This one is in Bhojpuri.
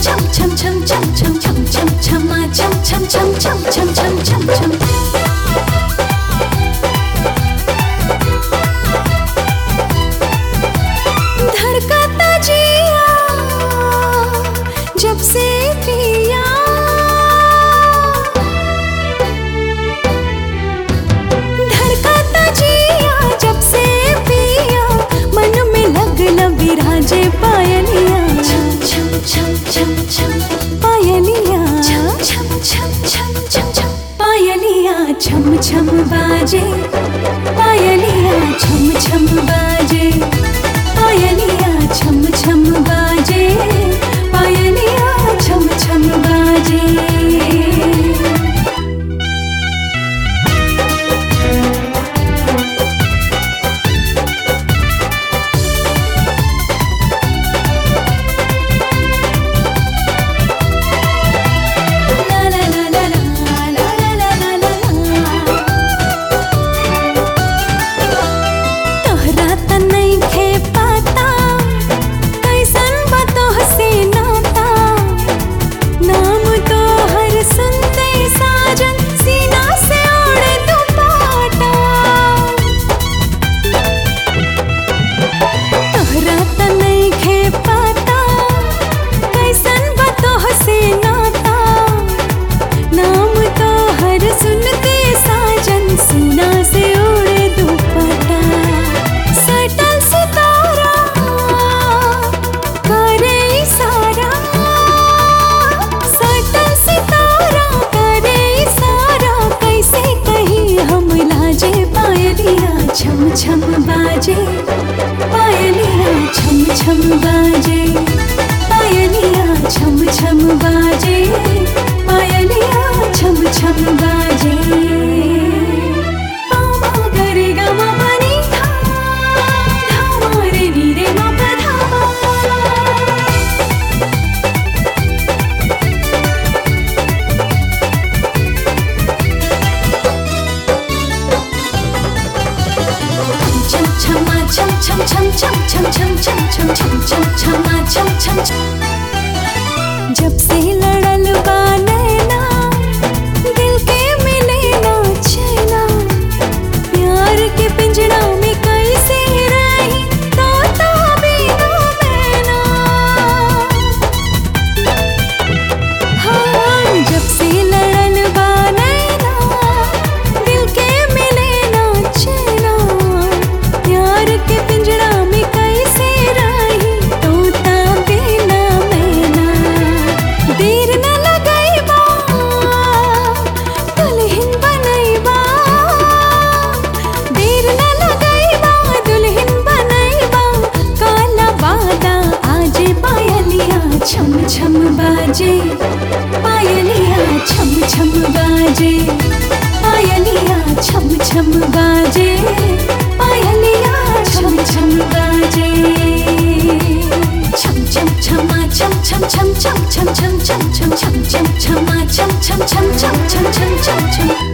धड़कता जिया जब से पिया, धड़कता जिया जब से पिया, मन में लगन विराजे पायलिया, पायलिया पायलिया छम छम बाजे, पायलिया छम छम बाजे, पायलिया छम छम बाजे, पायलिया छम छम बाजे। छम छम बाजे, पायलिया छम छम बाजे, पायलिया छम छम बाजे, पायलिया छम छम बाजे। पामा गरे गमा पनी धा, धामा रे नी रे मा पा धामा। जब से लड़ल बा नैना, दिल के मिले ना चैना, प्यार के पिंजरा में कैसे रही तोता बिना मैना। हाँ जब से लड़ल बा नैना, दिल के मिले ना चैना, प्यार के पिंजरा में कैसे रही तोता बिना मैना। देर न लगैबा दुल्हन बनैबा, देर न लगैबा दुल्हन बनैबा, काला वादा आजे पायलिया छम छम बाजे, पायलिया छम छम बाजे, पायलिया छम छम बाजे, पायलिया छम छम बाजे। छम छम छमा छम छम छम छम छम छम छम छम छम छम छमा छम छम छम छम छम छम छम छम।